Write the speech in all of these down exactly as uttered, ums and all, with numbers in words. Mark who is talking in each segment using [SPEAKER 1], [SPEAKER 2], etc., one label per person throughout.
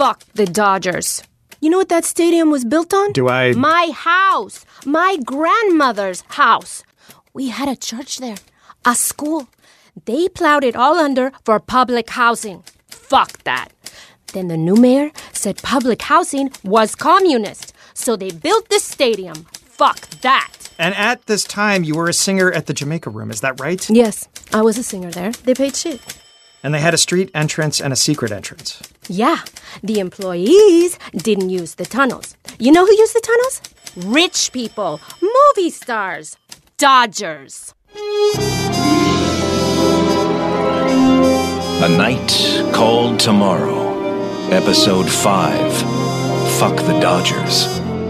[SPEAKER 1] fuck the Dodgers. You know what that stadium was built on?
[SPEAKER 2] Do I...
[SPEAKER 1] My house. My grandmother's house. We had a church there. A school. They plowed it all under for public housing. Fuck that. Then the new mayor said public housing was communist. So they built this stadium. Fuck that.
[SPEAKER 2] And at this time, you were a singer at the Jamaica Room, is that right?
[SPEAKER 1] Yes, I was a singer there. They paid shit.
[SPEAKER 2] And they had a street entrance and a secret entrance.
[SPEAKER 1] Yeah, the employees didn't use the tunnels. You know who used the tunnels? Rich people, movie stars, Dodgers.
[SPEAKER 3] A Night Called Tomorrow, Episode five, Fuck the Dodgers.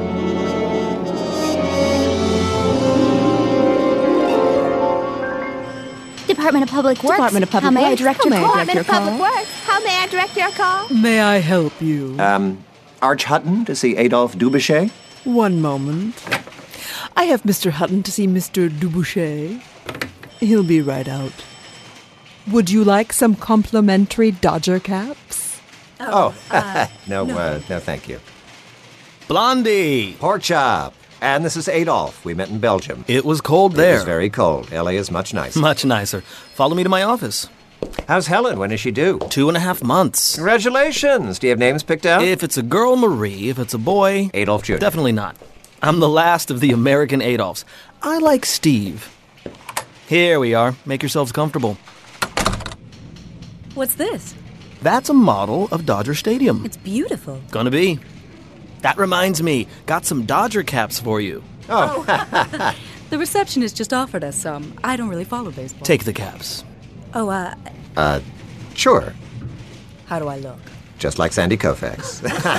[SPEAKER 4] Department of Public Works.
[SPEAKER 5] Department of Public
[SPEAKER 4] How may I
[SPEAKER 5] Works.
[SPEAKER 4] direct
[SPEAKER 5] How
[SPEAKER 4] your
[SPEAKER 5] may I
[SPEAKER 4] call?
[SPEAKER 5] direct your
[SPEAKER 4] Department of
[SPEAKER 5] call?
[SPEAKER 4] Public Works. How may I direct your call?
[SPEAKER 6] May I help you?
[SPEAKER 7] Um, Arch Hutton to see Adolphe Dubuchet?
[SPEAKER 6] One moment. I have Mister Hutton to see Mister Dubuchet. He'll be right out. Would you like some complimentary Dodger caps?
[SPEAKER 7] Oh, uh, no, no. Uh, no, thank you.
[SPEAKER 8] Blondie!
[SPEAKER 7] Pork chop. And this is Adolphe. We met in Belgium.
[SPEAKER 8] It was cold there.
[SPEAKER 7] It was very cold. L A is much nicer.
[SPEAKER 8] Much nicer. Follow me to my office.
[SPEAKER 7] How's Helen? When is she due?
[SPEAKER 8] Two and a half months.
[SPEAKER 7] Congratulations. Do you have names picked out?
[SPEAKER 8] If it's a girl, Marie. If it's a boy...
[SPEAKER 7] Adolphe Junior
[SPEAKER 8] Definitely not. I'm the last of the American Adolphs. I like Steve. Here we are. Make yourselves comfortable.
[SPEAKER 5] What's this?
[SPEAKER 8] That's a model of Dodger Stadium.
[SPEAKER 5] It's beautiful.
[SPEAKER 8] Gonna be. That reminds me, got some Dodger caps for you.
[SPEAKER 7] Oh.
[SPEAKER 5] The receptionist just offered us some. I don't really follow baseball.
[SPEAKER 8] Take the caps.
[SPEAKER 5] Oh, uh...
[SPEAKER 7] Uh, sure.
[SPEAKER 5] How do I look?
[SPEAKER 7] Just like Sandy Koufax.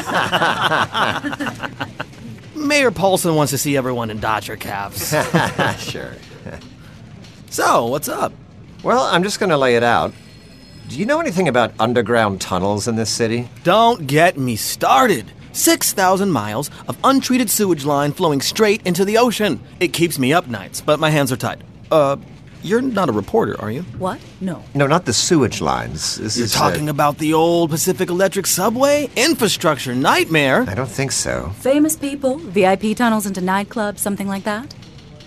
[SPEAKER 8] Mayor Paulson wants to see everyone in Dodger caps.
[SPEAKER 7] Sure.
[SPEAKER 8] So, what's up?
[SPEAKER 7] Well, I'm just going to lay it out. Do you know anything about underground tunnels in this city?
[SPEAKER 8] Don't get me started. six thousand miles of untreated sewage line flowing straight into the ocean. It keeps me up nights, but my hands are tied. Uh, you're not a reporter, are you?
[SPEAKER 5] What? No.
[SPEAKER 7] No, not the sewage lines. This
[SPEAKER 8] You're
[SPEAKER 7] is,
[SPEAKER 8] talking
[SPEAKER 7] uh,
[SPEAKER 8] about the old Pacific Electric subway? Infrastructure nightmare.
[SPEAKER 7] I don't think so.
[SPEAKER 5] Famous people, V I P tunnels into nightclubs, something like that?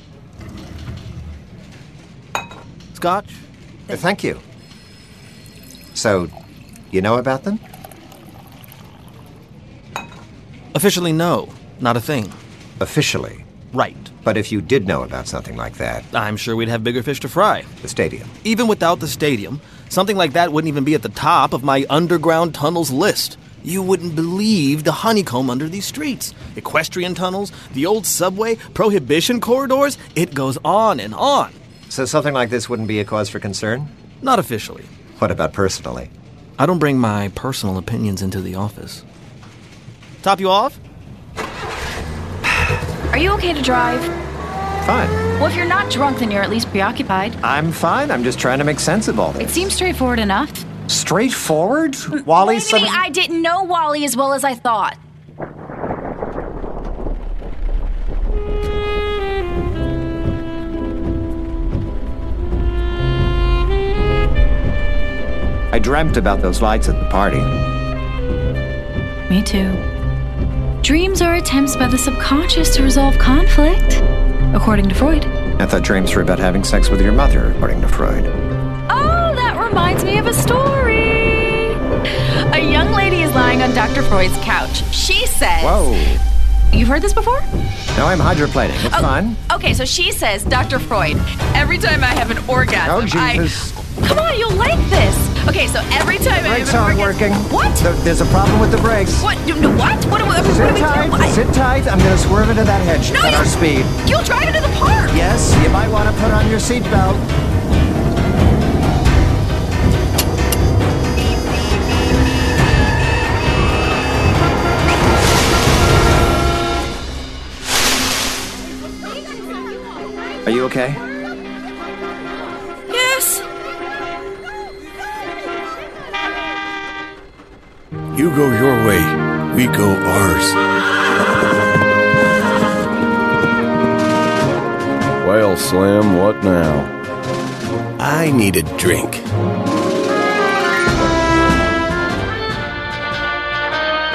[SPEAKER 8] Scotch?
[SPEAKER 7] Uh, thank you. So, you know about them?
[SPEAKER 8] Officially, no. Not a thing.
[SPEAKER 7] Officially.
[SPEAKER 8] Right.
[SPEAKER 7] But if you did know about something like that...
[SPEAKER 8] I'm sure we'd have bigger fish to fry.
[SPEAKER 7] The stadium.
[SPEAKER 8] Even without the stadium, something like that wouldn't even be at the top of my underground tunnels list. You wouldn't believe the honeycomb under these streets. Equestrian tunnels, the old subway, prohibition corridors. It goes on and on.
[SPEAKER 7] So something like this wouldn't be a cause for concern?
[SPEAKER 8] Not officially.
[SPEAKER 7] What about personally?
[SPEAKER 8] I don't bring my personal opinions into the office. Top you off?
[SPEAKER 4] Are you okay to drive?
[SPEAKER 7] Fine.
[SPEAKER 4] Well, if you're not drunk, then you're at least preoccupied.
[SPEAKER 7] I'm fine. I'm just trying to make sense of all this.
[SPEAKER 4] It seems straightforward enough.
[SPEAKER 7] Straightforward? Wally's
[SPEAKER 4] Maybe
[SPEAKER 7] some...
[SPEAKER 4] I didn't know Wally as well as I thought.
[SPEAKER 7] I dreamt about those lights at the party.
[SPEAKER 4] Me too. Dreams are attempts by the subconscious to resolve conflict, according to Freud.
[SPEAKER 7] I thought dreams were about having sex with your mother, according to Freud.
[SPEAKER 4] Oh, that reminds me of a story. A young lady is lying on Doctor Freud's couch. She says...
[SPEAKER 7] Whoa.
[SPEAKER 4] You've heard this before?
[SPEAKER 7] No, I'm hydroplaning. It's
[SPEAKER 4] oh,
[SPEAKER 7] fine.
[SPEAKER 4] Okay, so she says, Doctor Freud, every time I have an orgasm,
[SPEAKER 7] Oh, Jesus.
[SPEAKER 4] I... Come on, you'll like this. Okay, so every time I have
[SPEAKER 7] Brakes
[SPEAKER 4] an
[SPEAKER 7] aren't
[SPEAKER 4] orgasm...
[SPEAKER 7] working.
[SPEAKER 4] What?
[SPEAKER 7] There- There's a problem with the brakes.
[SPEAKER 4] What? No, no, what? What, what, what,
[SPEAKER 7] Sit
[SPEAKER 4] what are we
[SPEAKER 7] tight.
[SPEAKER 4] doing? I-
[SPEAKER 7] Sit tight. I'm going to swerve into that hedge
[SPEAKER 4] No,
[SPEAKER 7] at
[SPEAKER 4] you-
[SPEAKER 7] our speed.
[SPEAKER 4] You'll drive into the park.
[SPEAKER 7] Yes, you might want to put on your seatbelt. Are you okay?
[SPEAKER 4] Yes.
[SPEAKER 9] You go your way, we go ours.
[SPEAKER 10] Well, Slim, what now?
[SPEAKER 9] I need a drink.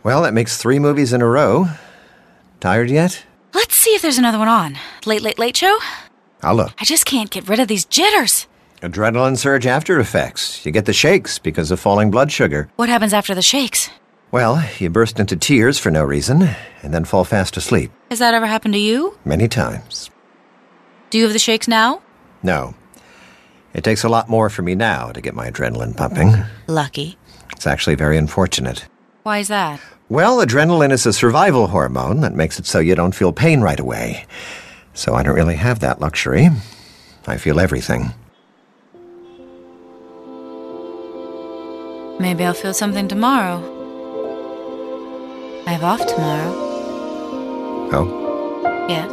[SPEAKER 7] Well, that makes three movies in a row. Tired yet?
[SPEAKER 4] Let's see if there's another one on. Late, Late, Late Show?
[SPEAKER 7] I'll look.
[SPEAKER 4] I just can't get rid of these jitters.
[SPEAKER 7] Adrenaline surge after effects. You get the shakes because of falling blood sugar.
[SPEAKER 4] What happens after the shakes?
[SPEAKER 7] Well, you burst into tears for no reason, and then fall fast asleep.
[SPEAKER 4] Has that ever happened to you?
[SPEAKER 7] Many times.
[SPEAKER 4] Do you have the shakes now?
[SPEAKER 7] No. It takes a lot more for me now to get my adrenaline pumping.
[SPEAKER 4] Lucky.
[SPEAKER 7] It's actually very unfortunate.
[SPEAKER 4] Why is that?
[SPEAKER 7] Well, adrenaline is a survival hormone that makes it so you don't feel pain right away. So I don't really have that luxury. I feel everything.
[SPEAKER 4] Maybe I'll feel something tomorrow. I have off tomorrow.
[SPEAKER 7] Oh?
[SPEAKER 4] Yes.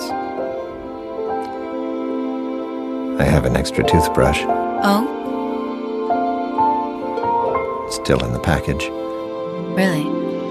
[SPEAKER 7] I have an extra toothbrush.
[SPEAKER 4] Oh?
[SPEAKER 7] Still in the package.
[SPEAKER 4] Really?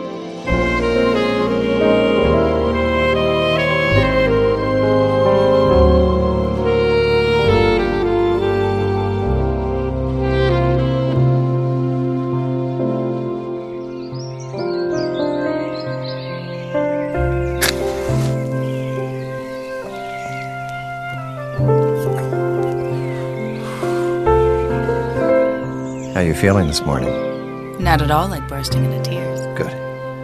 [SPEAKER 7] How are you feeling this morning?
[SPEAKER 4] Not at all like bursting into tears.
[SPEAKER 7] Good.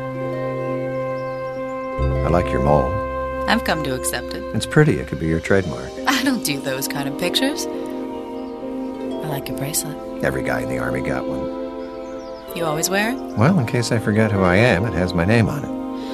[SPEAKER 7] I like your mole.
[SPEAKER 4] I've come to accept it.
[SPEAKER 7] It's pretty. It could be your trademark.
[SPEAKER 4] I don't do those kind of pictures. I like your bracelet.
[SPEAKER 7] Every guy in the Army got one.
[SPEAKER 4] You always wear it?
[SPEAKER 7] Well, in case I forget who I am, it has my name on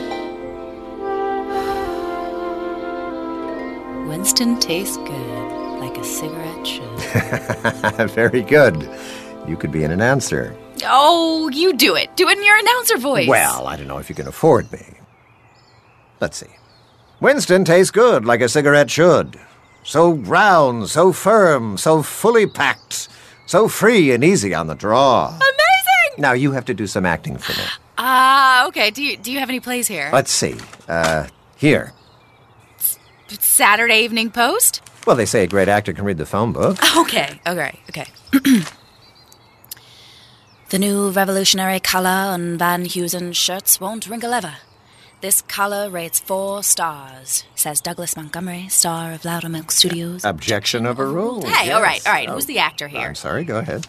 [SPEAKER 7] it.
[SPEAKER 4] Winston tastes good, like a cigarette should.
[SPEAKER 7] Very good. You could be an announcer.
[SPEAKER 4] Oh, you do it. Do it in your announcer voice.
[SPEAKER 7] Well, I don't know if you can afford me. Let's see. Winston tastes good, like a cigarette should. So round, so firm, so fully packed, so free and easy on the draw.
[SPEAKER 4] Amazing!
[SPEAKER 7] Now you have to do some acting for me.
[SPEAKER 4] Ah, uh, okay. Do you do you have any plays here?
[SPEAKER 7] Let's see. Uh, here.
[SPEAKER 4] Saturday Evening Post?
[SPEAKER 7] Well, they say a great actor can read the phone book.
[SPEAKER 4] Okay, okay, okay. The new revolutionary color on Van Heusen's shirts won't wrinkle ever. This color rates four stars, says Douglas Montgomery, star of Loudermilk Studios.
[SPEAKER 7] Objection overruled.
[SPEAKER 4] Hey,
[SPEAKER 7] yes.
[SPEAKER 4] all right, all right.
[SPEAKER 7] Oh,
[SPEAKER 4] Who's the actor here?
[SPEAKER 7] I'm sorry, go ahead.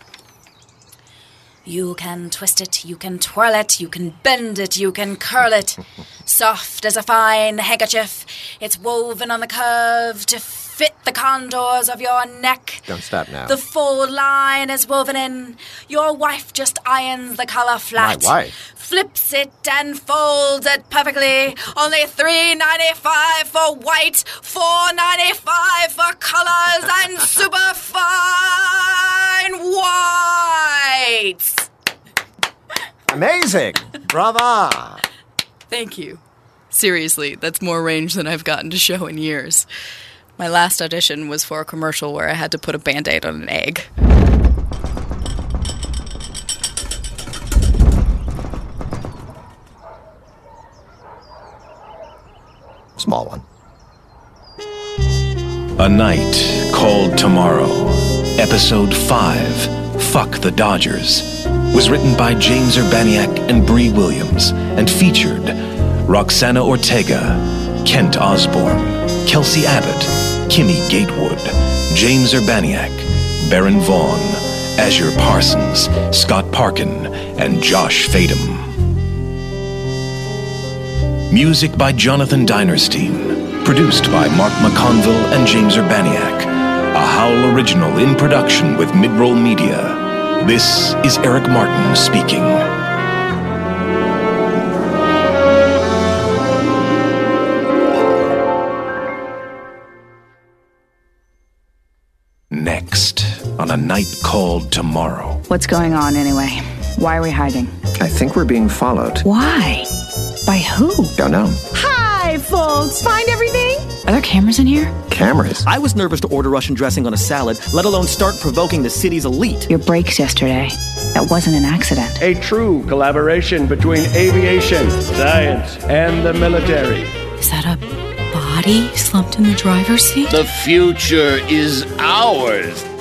[SPEAKER 4] You can twist it, you can twirl it, you can bend it, you can curl it. Soft as a fine handkerchief, it's woven on the curve to fit the contours of your neck.
[SPEAKER 7] Don't stop now.
[SPEAKER 4] The full line is woven in. Your wife just irons the color flat.
[SPEAKER 7] My wife?
[SPEAKER 4] Flips it and folds it perfectly. Only three ninety-five for white, four ninety-five for colors, and super fine whites.
[SPEAKER 7] Amazing! Brava!
[SPEAKER 5] Thank you. Seriously, that's more range than I've gotten to show in years. My last audition was for a commercial where I had to put a Band-Aid on an egg.
[SPEAKER 7] Small one.
[SPEAKER 3] A Night Called Tomorrow, Episode five, Fuck the Dodgers, was written by James Urbaniak and Bree Williams and featured Roxana Ortega, Kent Osborne, Kelsey Abbott, Kimmy Gatewood, James Urbaniak, Baron Vaughn, Azure Parsons, Scott Parkin, and Josh Fadem. Music by Jonathan Dinerstein, produced by Mark McConville and James Urbaniak. A Howl original in production with Midroll Media. This is Eric Martin speaking. Next, on A Night Called Tomorrow.
[SPEAKER 11] What's going on anyway? Why are we hiding?
[SPEAKER 7] I think we're being followed.
[SPEAKER 11] Why? By who?
[SPEAKER 7] Don't know.
[SPEAKER 1] Hi, folks. Find everything?
[SPEAKER 11] Are there cameras in here?
[SPEAKER 7] Cameras?
[SPEAKER 8] I was nervous to order Russian dressing on a salad, let alone start provoking the city's elite.
[SPEAKER 11] Your brakes yesterday. That wasn't an accident.
[SPEAKER 12] A true collaboration between aviation, science, and the military.
[SPEAKER 4] Is that a body slumped in the driver's seat?
[SPEAKER 9] The future is ours.